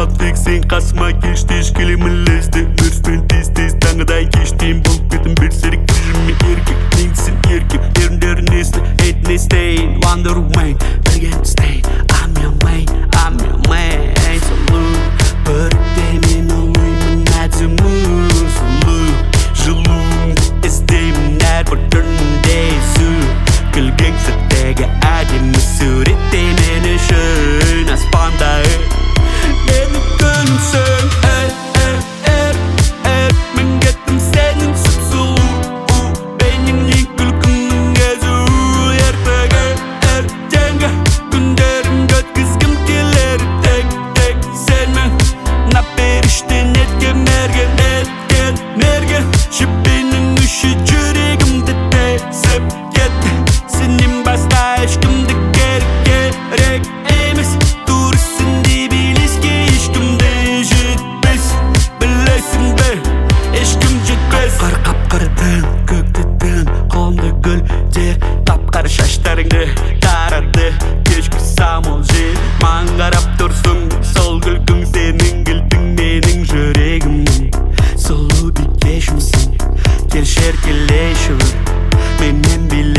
тек сен қасыма келші ешкілемін лезді өріспен тез таңыдай кештен болып кетім берсерік жүзіме еркек неңдісін еркем еріндерін есті ain't no stain wonder woman again stay I'm your man сұлу бірде мен ойлаймын әдемі сұлу жылуыңды іздеймін әрбір түрінде күлген сәттегі әдемі суретте мен үшін аспандай менің күнімсің мен кеттім сенің сұп-сұлу бейнеңнен күлкіңнің езу ертеңгі күндерімді өткізгім келер тек сенмен мына періштен еткен мерген жіппенің үші жүрегімді тесіп кетті сенен басқа ешкімді керек емес турысың деп елеске ешкімді жетпес білесің бе ешкім жетпес қапқыр түн көкті түн қолымды гүлдер тапқыр шаштарыңды тарады кешкі самал жел маған қарап тұрсың сол күлкің сенің кілтің менің жүрегімнің сұлу бикешімсің келші еркелеші менімен